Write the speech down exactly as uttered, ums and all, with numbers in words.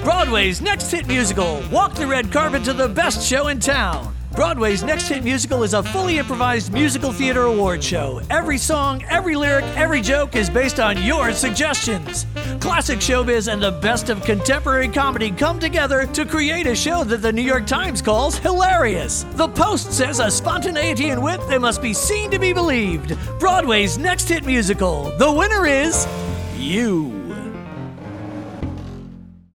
Broadway's next hit musical, walk the red carpet to the best show in town. Broadway's next hit musical is a fully improvised musical theater award show. Every song, every lyric, every joke is based on your suggestions. Classic showbiz and the best of contemporary comedy come together to create a show that the New York Times calls hilarious. The Post says a spontaneity and wit that must be seen to be believed. Broadway's next hit musical. The winner is you.